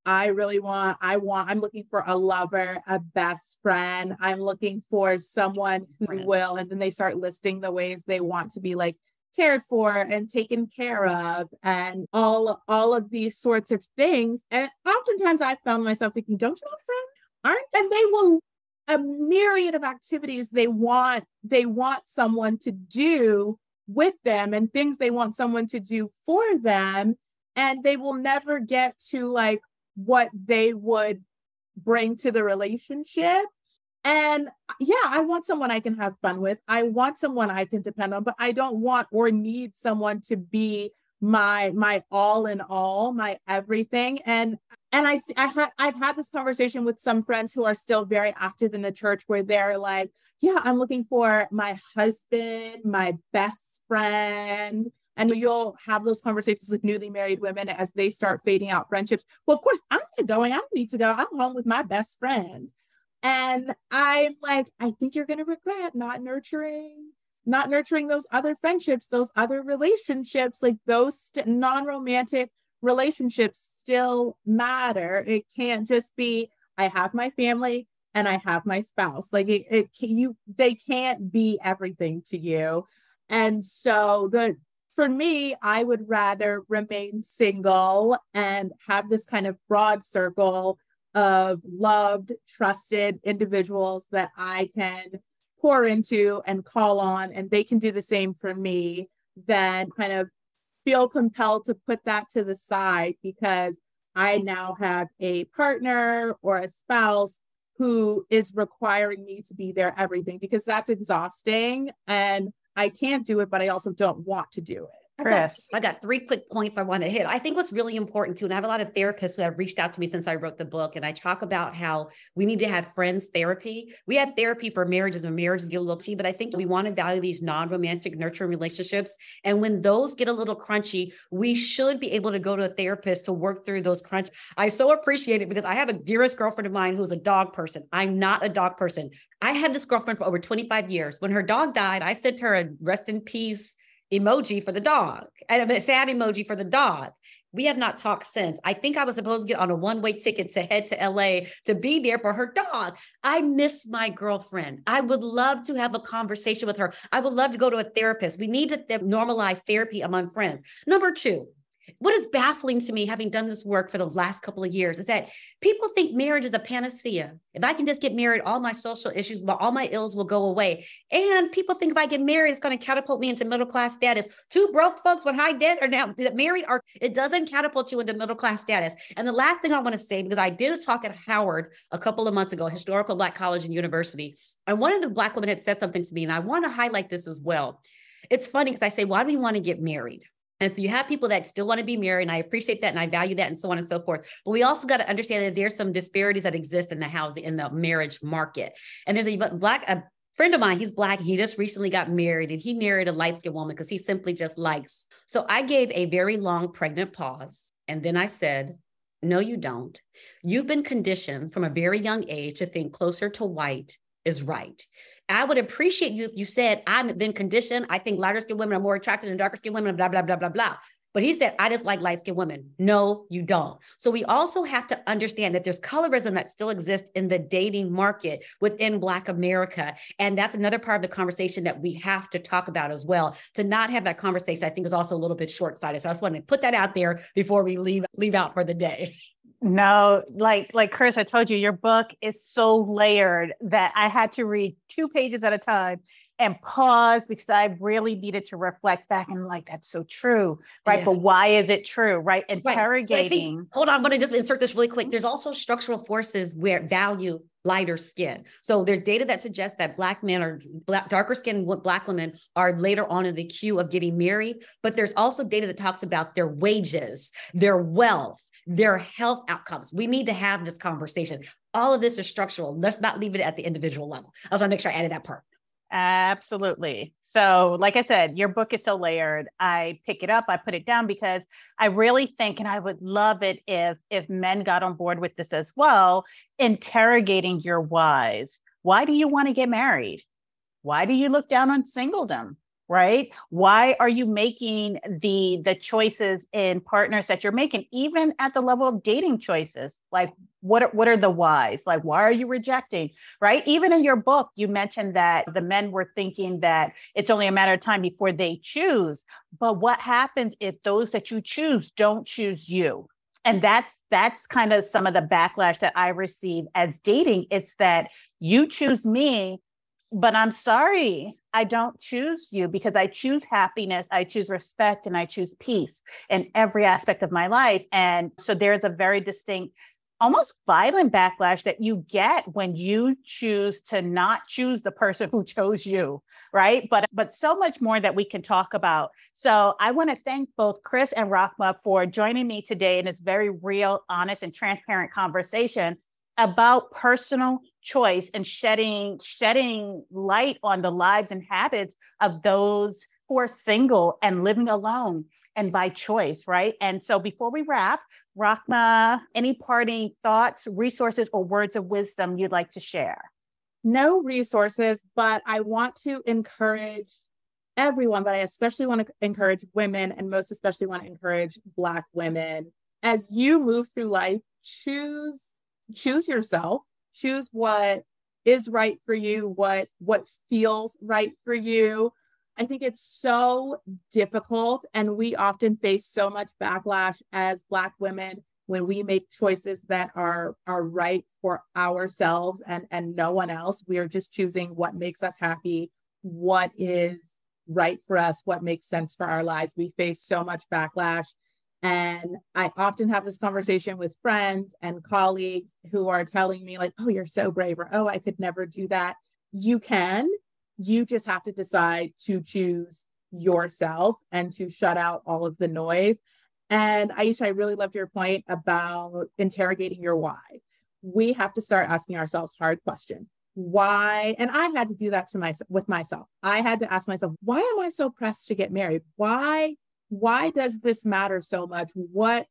looking for a lover, a best friend. I'm looking for someone who will, and then they start listing the ways they want to be like cared for and taken care of, and all of these sorts of things. And oftentimes I found myself thinking, don't you have friends? And they will, a myriad of activities they want someone to do with them, and things they want someone to do for them. And they will never get to like what they would bring to the relationship. And yeah, I want someone I can have fun with. I want someone I can depend on, but I don't want or need someone to be my all in all, my everything. And I've had this conversation with some friends who are still very active in the church, where they're like, yeah, I'm looking for my husband, my best friend. And you'll have those conversations with newly married women as they start fading out friendships. Well, of course, I'm not going. I don't need to go. I'm home with my best friend. And I'm like, I think you're going to regret not nurturing those other friendships, those other relationships, like those non-romantic relationships still matter. It can't just be, I have my family and I have my spouse. Like they can't be everything to you. And so for me, I would rather remain single and have this kind of broad circle of loved, trusted individuals that I can pour into and call on, and they can do the same for me, than kind of feel compelled to put that to the side because I now have a partner or a spouse who is requiring me to be their everything, because that's exhausting and I can't do it, but I also don't want to do it. Chris. I got 3 quick points I want to hit. I think what's really important too, and I have a lot of therapists who have reached out to me since I wrote the book, and I talk about how we need to have friends therapy. We have therapy for marriages when marriages get a little cheap, but I think we want to value these non-romantic nurturing relationships. And when those get a little crunchy, we should be able to go to a therapist to work through those crunch. I so appreciate it because I have a dearest girlfriend of mine who's a dog person. I'm not a dog person. I had this girlfriend for over 25 years. When her dog died, I sent her a rest in peace emoji for the dog and a sad emoji for the dog. We have not talked since. I think I was supposed to get on a one-way ticket to head to LA to be there for her dog. I miss my girlfriend. I would love to have a conversation with her. I would love to go to a therapist. We need to normalize therapy among friends. Number 2, what is baffling to me, having done this work for the last couple of years, is that people think marriage is a panacea. If I can just get married, all my social issues, all my ills will go away. And people think if I get married, it's going to catapult me into middle-class status. 2 broke folks with high debt are now married, or it doesn't catapult you into middle-class status. And the last thing I want to say, because I did a talk at Howard a couple of months ago, historical Black college and university, and one of the Black women had said something to me, and I want to highlight this as well. It's funny because I say, why do we want to get married? And so you have people that still want to be married, and I appreciate that and I value that and so on and so forth. But we also got to understand that there's some disparities that exist in the marriage market. And there's a friend of mine, he's Black. He just recently got married, and he married a light-skinned woman because he simply just likes. So I gave a very long pregnant pause. And then I said, no, you don't. You've been conditioned from a very young age to think closer to white is right. I would appreciate you if you said, I've been conditioned. I think lighter skinned women are more attractive than darker skinned women, blah, blah, blah, blah, blah. But he said, I just like light skinned women. No, you don't. So we also have to understand that there's colorism that still exists in the dating market within Black America. And that's another part of the conversation that we have to talk about as well. To not have that conversation, I think, is also a little bit short-sighted. So I just wanted to put that out there before we leave out for the day. No, like Chris, I told you, your book is so layered that I had to read 2 pages at a time and pause because I really needed to reflect back and that's so true, right? Yeah. But why is it true, right? Interrogating. Right. Hold on, I'm going to just insert this really quick. There's also structural forces where value lighter skin. So there's data that suggests that Black men or darker skinned Black women are later on in the queue of getting married. But there's also data that talks about their wages, their wealth, their health outcomes. We need to have this conversation. All of this is structural. Let's not leave it at the individual level. I just want to make sure I added that part. Absolutely. So like I said, your book is so layered. I pick it up, I put it down because I really think, and I would love it if men got on board with this as well, interrogating your whys. Why do you want to get married? Why do you look down on singledom? Right? Why are you making the choices in partners that you're making, even at the level of dating choices? Like, what are the whys? Like, why are you rejecting? Right? Even in your book, you mentioned that the men were thinking that it's only a matter of time before they choose. But what happens if those that you choose don't choose you? And that's kind of some of the backlash that I receive as dating. It's that you choose me, but I'm sorry, I don't choose you because I choose happiness, I choose respect, and I choose peace in every aspect of my life. And so there's a very distinct, almost violent backlash that you get when you choose to not choose the person who chose you, right? But so much more that we can talk about. So I want to thank both Chris and Rahma for joining me today in this very real, honest, and transparent conversation about personal choice and shedding light on the lives and habits of those who are single and living alone and by choice, right? And so before we wrap, Rahma, any parting thoughts, resources, or words of wisdom you'd like to share? No resources, but I want to encourage everyone, but I especially want to encourage women, and most especially want to encourage Black women as you move through life, choose yourself, choose what is right for you, what feels right for you. I think it's so difficult, and we often face so much backlash as Black women when we make choices that are right for ourselves and no one else. We are just choosing what makes us happy, what is right for us, what makes sense for our lives. We face so much backlash. And I often have this conversation with friends and colleagues who are telling me like, oh, you're so brave, or, oh, I could never do that. You can, you just have to decide to choose yourself and to shut out all of the noise. And Aisha, I really loved your point about interrogating your why. We have to start asking ourselves hard questions. Why? And I had to do that with myself. I had to ask myself, why am I so pressed to get married? Why does this matter so much? What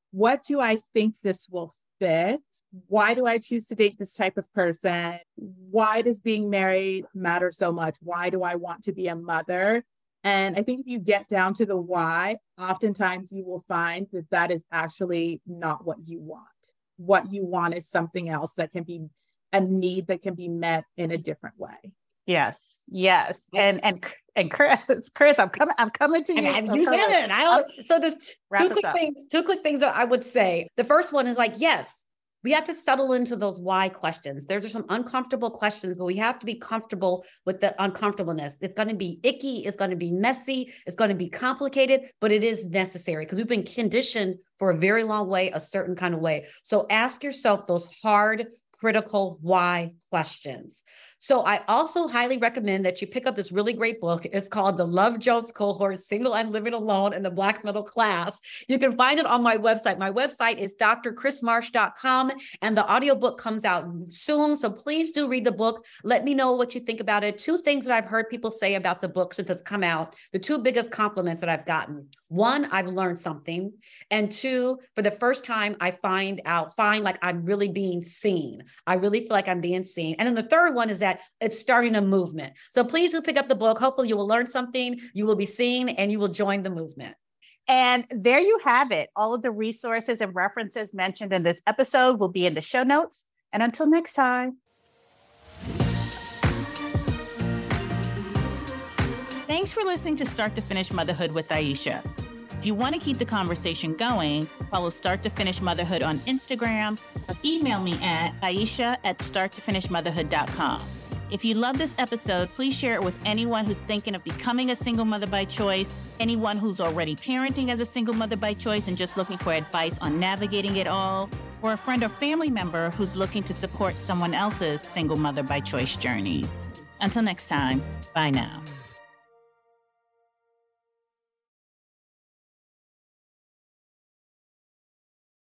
do I think this will fit? Why do I choose to date this type of person? Why does being married matter so much? Why do I want to be a mother? And I think if you get down to the why, oftentimes you will find that that is actually not what you want. What you want is something else that can be a need that can be met in a different way. Yes. And Chris, I'm coming to you. And you said it. So there's two quick things that I would say. The first one is like, yes, we have to settle into those why questions. There's some uncomfortable questions, but we have to be comfortable with the uncomfortableness. It's going to be icky. It's going to be messy. It's going to be complicated, but it is necessary because we've been conditioned for a very long way, a certain kind of way. So ask yourself those hard, critical why questions. So I also highly recommend that you pick up this really great book. It's called The Love Jones Cohort, Single and Living Alone in the Black Middle Class. You can find it on my website. My website is drchrismarsh.com, and the audiobook comes out soon. So please do read the book. Let me know what you think about it. Two things that I've heard people say about the book since it's come out, the two biggest compliments that I've gotten. One, I've learned something. And two, for the first time, I find like I'm really being seen. I really feel like I'm being seen. And then the third one is that it's starting a movement. So please do pick up the book. Hopefully you will learn something, you will be seen, and you will join the movement. And there you have it. All of the resources and references mentioned in this episode will be in the show notes. And until next time. Thanks for listening to Start to Finish Motherhood with Aisha. If you want to keep the conversation going, follow Start to Finish Motherhood on Instagram or email me at aisha@starttofinishmotherhood.com. If you love this episode, please share it with anyone who's thinking of becoming a single mother by choice, anyone who's already parenting as a single mother by choice and just looking for advice on navigating it all, or a friend or family member who's looking to support someone else's single mother by choice journey. Until next time, bye now.